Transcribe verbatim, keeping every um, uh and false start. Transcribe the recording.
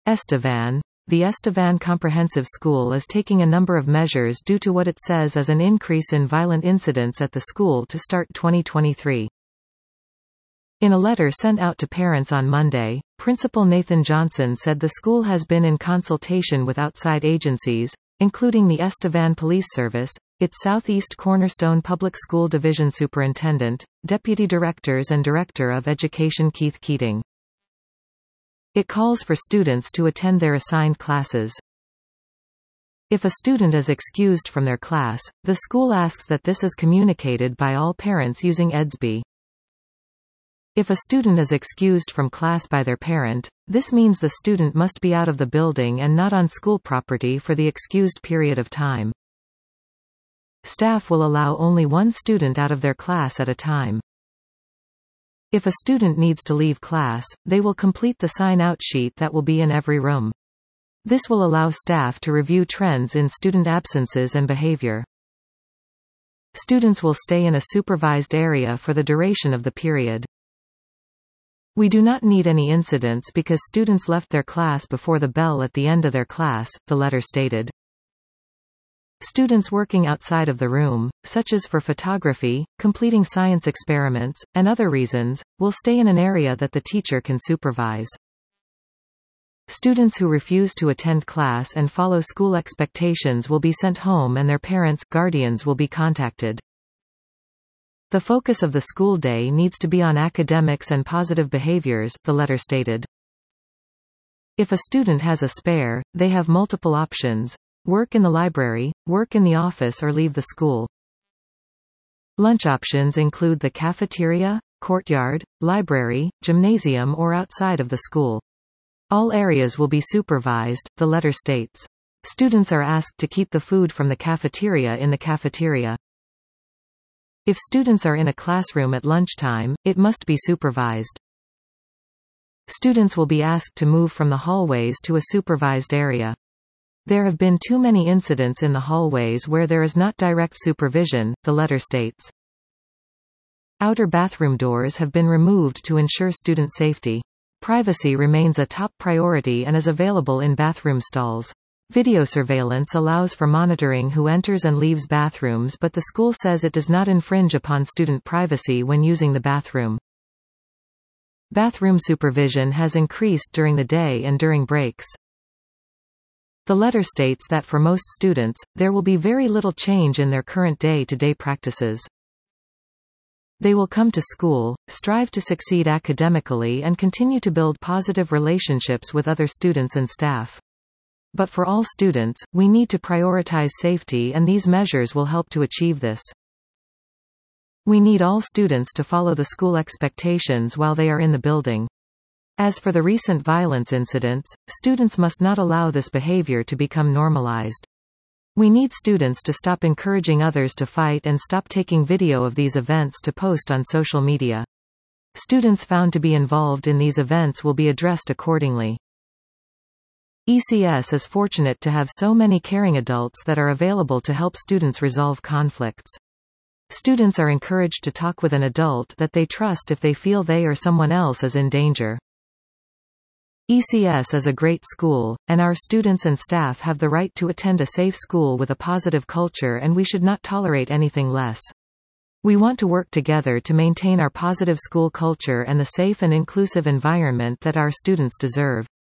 Estevan. The Estevan Comprehensive School is taking a number of measures due to what it says is an increase in violent incidents at the school to start twenty twenty-three. In a letter sent out to parents on Monday, Principal Nathan Johnson said the school has been in consultation with outside agencies, including the Estevan Police Service, its Southeast Cornerstone Public School Division Superintendent, Deputy Directors and Director of Education Keith Keating. It calls for students to attend their assigned classes. If a student is excused from their class, the school asks that this is communicated by all parents using E D S B. If a student is excused from class by their parent, this means the student must be out of the building and not on school property for the excused period of time. Staff will allow only one student out of their class at a time. If a student needs to leave class, they will complete the sign-out sheet that will be in every room. This will allow staff to review trends in student absences and behavior. Students will stay in a supervised area for the duration of the period. We do not need any incidents because students left their class before the bell at the end of their class, the letter stated. Students working outside of the room, such as for photography, completing science experiments, and other reasons, will stay in an area that the teacher can supervise. Students who refuse to attend class and follow school expectations will be sent home and their parents, guardians will be contacted. The focus of the school day needs to be on academics and positive behaviors, the letter stated. If a student has a spare, they have multiple options. Work in the library, work in the office or leave the school. Lunch options include the cafeteria, courtyard, library, gymnasium or outside of the school. All areas will be supervised, the letter states. Students are asked to keep the food from the cafeteria in the cafeteria. If students are in a classroom at lunchtime, it must be supervised. Students will be asked to move from the hallways to a supervised area. There have been too many incidents in the hallways where there is not direct supervision, the letter states. Outer bathroom doors have been removed to ensure student safety. Privacy remains a top priority and is available in bathroom stalls. Video surveillance allows for monitoring who enters and leaves bathrooms, but the school says it does not infringe upon student privacy when using the bathroom. Bathroom supervision has increased during the day and during breaks. The letter states that for most students, there will be very little change in their current day-to-day practices. They will come to school, strive to succeed academically and continue to build positive relationships with other students and staff. But for all students, we need to prioritize safety and these measures will help to achieve this. We need all students to follow the school expectations while they are in the building. As for the recent violence incidents, students must not allow this behavior to become normalized. We need students to stop encouraging others to fight and stop taking video of these events to post on social media. Students found to be involved in these events will be addressed accordingly. E C S is fortunate to have so many caring adults that are available to help students resolve conflicts. Students are encouraged to talk with an adult that they trust if they feel they or someone else is in danger. E C S is a great school, and our students and staff have the right to attend a safe school with a positive culture and we should not tolerate anything less. We want to work together to maintain our positive school culture and the safe and inclusive environment that our students deserve.